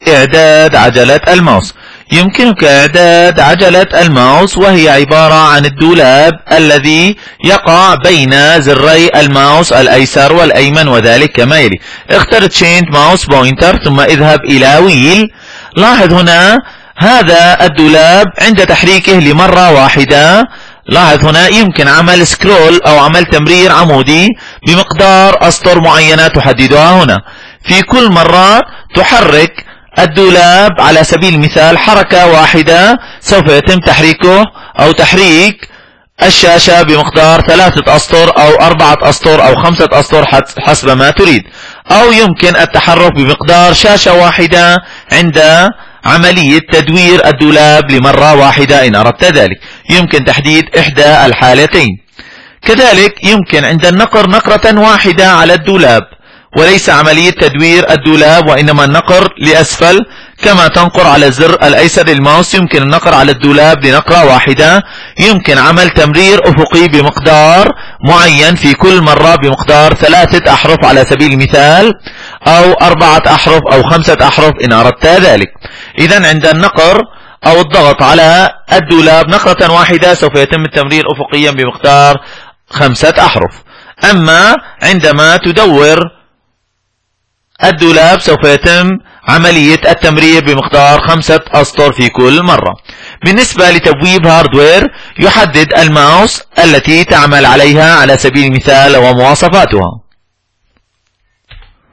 إعداد عجلة الماوس. يمكنك إعداد عجلة الماوس وهي عبارة عن الدولاب الذي يقع بين زري الماوس الأيسر والأيمن، وذلك كما يلي: اختر Change Mouse Pointer ثم اذهب إلى ويل. لاحظ هنا هذا الدولاب عند تحريكه لمرة واحدة، لاحظ هنا يمكن عمل سكرول أو عمل تمرير عمودي بمقدار أسطر معينة تحددها هنا. في كل مرة تحرك الدولاب على سبيل المثال حركة واحدة سوف يتم تحريكه أو تحريك الشاشة بمقدار 3 أسطر أو 4 أسطر أو 5 أسطر حسب ما تريد، أو يمكن التحرك بمقدار شاشة واحدة عند عملية تدوير الدولاب لمرة واحدة إن أردت ذلك. يمكن تحديد إحدى الحالتين. كذلك يمكن عند النقر نقرة واحدة على الدولاب، وليس عملية تدوير الدولاب وإنما النقر لأسفل. كما تنقر على الزر الأيسر للماوس يمكن النقر على الدولاب لنقرة واحدة. يمكن عمل تمرير أفقي بمقدار معين في كل مرة بمقدار 3 أحرف على سبيل المثال، أو 4 أحرف أو 5 أحرف إن أردت ذلك. إذا عند النقر أو الضغط على الدولاب نقرة واحدة سوف يتم التمرير أفقيا بمقدار 5 أحرف. أما عندما تدور الدولاب سوف يتم عملية التمرير بمقدار 5 أسطر في كل مرة. بالنسبة لتبويب هاردوير يحدد الماوس التي تعمل عليها على سبيل المثال ومواصفاتها.